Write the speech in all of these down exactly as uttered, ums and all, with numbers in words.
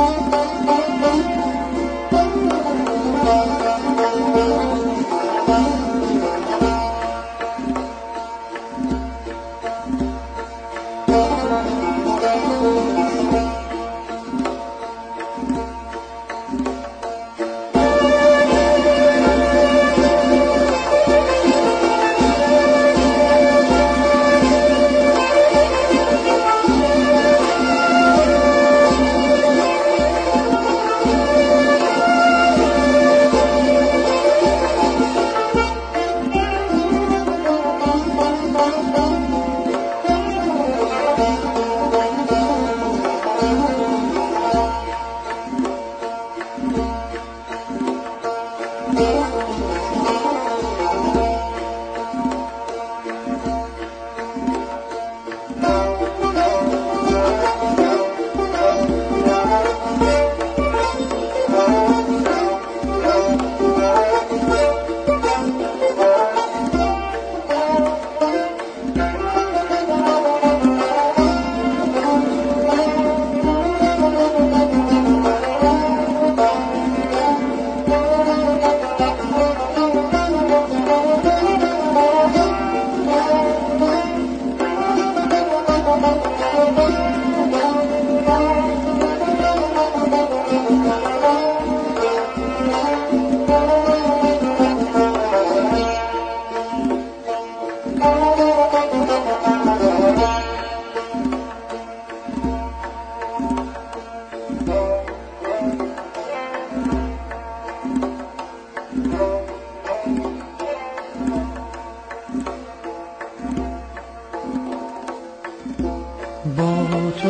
تو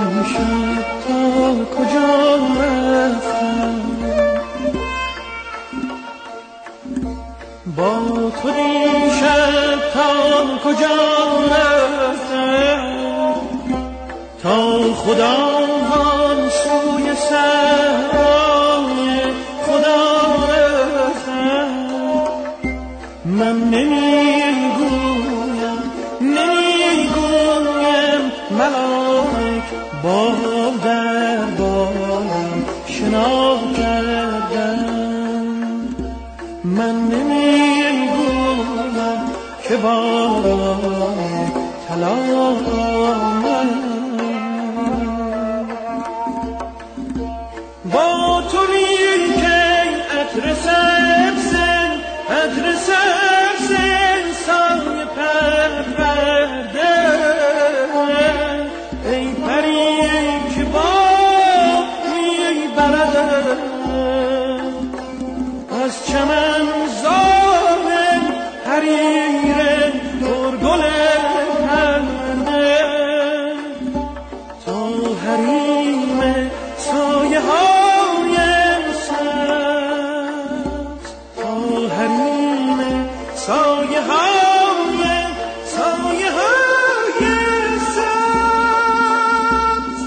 دیشب تا کجا رفتم، با تو دیشب تا کجا رفتم، تا خدا هم سوی صحرای خدا رفتم. من نمیگویم نمیگویم ملاک با در بالم شنا کردم. من نمیگویم که باران طلا با تو ریکه عطر سبزن عطر سبزن سایه پرورده. ای پری که با میبرد از چمن زارن حریرن پرگل پرده، تا حریم سایه های سبز، تا حریم سایه های سایه های سبز،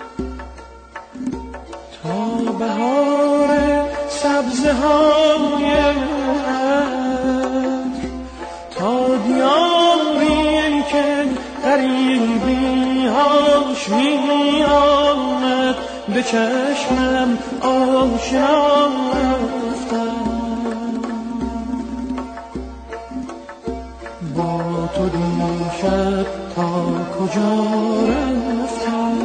تا بهار سبزه های عطر، تا دیاری که غریبی هاش می آمد به چشمم آشنا رفتم. با تو دیشب تا کجا رفتم،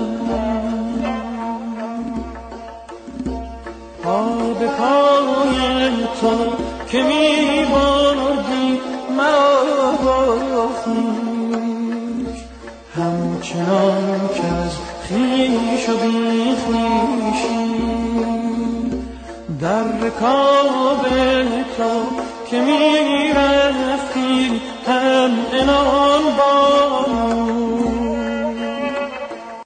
پا به پای تو که می بردی مرا با خویش، همچنان که از خویش و بی خویشی در رکاب تو که می رفتی هم انا